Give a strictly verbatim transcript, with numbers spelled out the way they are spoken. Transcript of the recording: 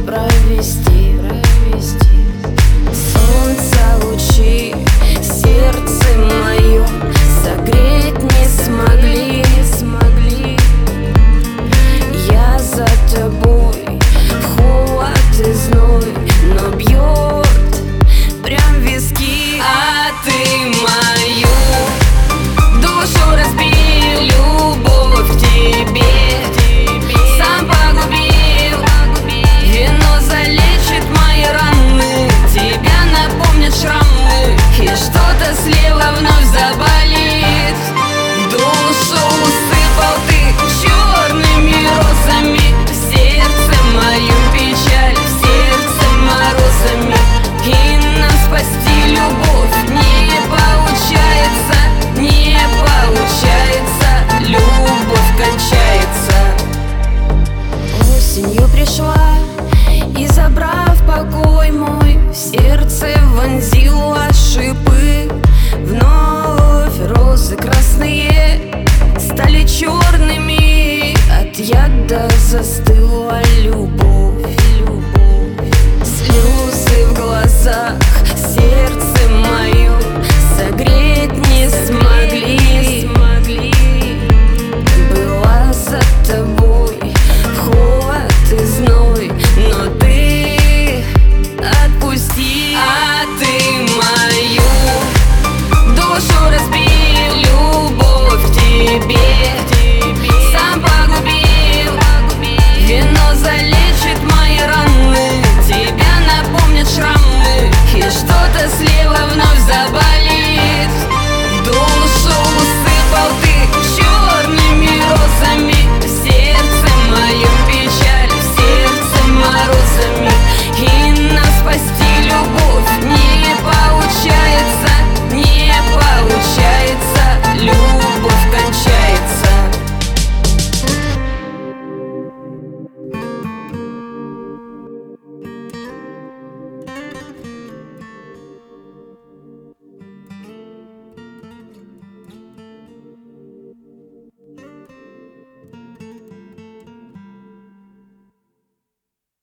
провести, провести. Солнца лучи сердце мое согреть не смогли, смогли. Я за тобой в холод и зной, но бьет прям виски. А ты мою душу разбил, любовь к тебе сам погубил. Вино залечит мои раны, тебя напомнят шрамы, и что-то слева вновь заболит. Душу усыпал ты черными розами, в сердце мою печаль, в сердце морозами. И нам спасти любовь не получается, не получается, любовь кончается. Осенью пришла и, забрав покой мой, в сердце вонзила шипы. Вновь розы красные стали черными, от яда застыла любовь, любовь. Слезы в глазах сердце мое согреть не смогли.